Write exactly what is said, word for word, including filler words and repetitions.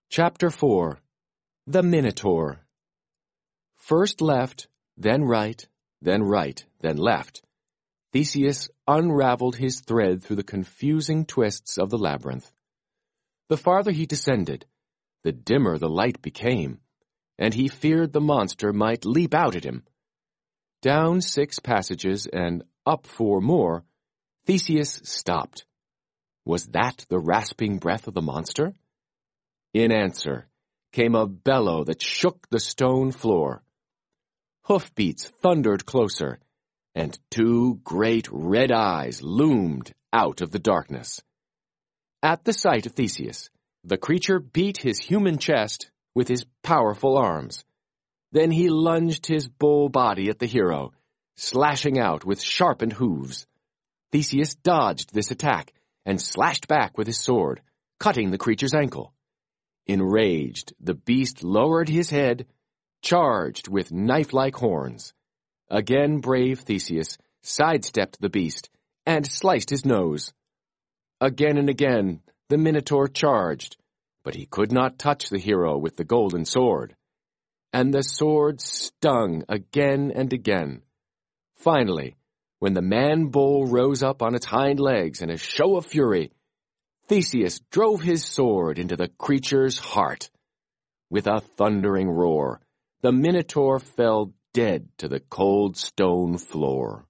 Chapter four. The Minotaur. First left, then right, then right, then left, Theseus unraveled his thread through the confusing twists of the labyrinth. The farther he descended, the dimmer the light became, and he feared the monster might leap out at him. Down six passages and up four more, Theseus stopped. Was that the rasping breath of the monster? In answer came a bellow that shook the stone floor. Hoofbeats thundered closer, and two great red eyes loomed out of the darkness. At the sight of Theseus, the creature beat his human chest with his powerful arms. Then he lunged his bull body at the hero, slashing out with sharpened hooves. Theseus dodged this attack and slashed back with his sword, cutting the creature's ankle. Enraged, the beast lowered his head, charged with knife-like horns. Again brave Theseus sidestepped the beast and sliced his nose. Again and again the Minotaur charged, but he could not touch the hero with the golden sword. And the sword stung again and again. Finally, when the man-bull rose up on its hind legs in a show of fury, Theseus drove his sword into the creature's heart. With a thundering roar, the Minotaur fell dead to the cold stone floor.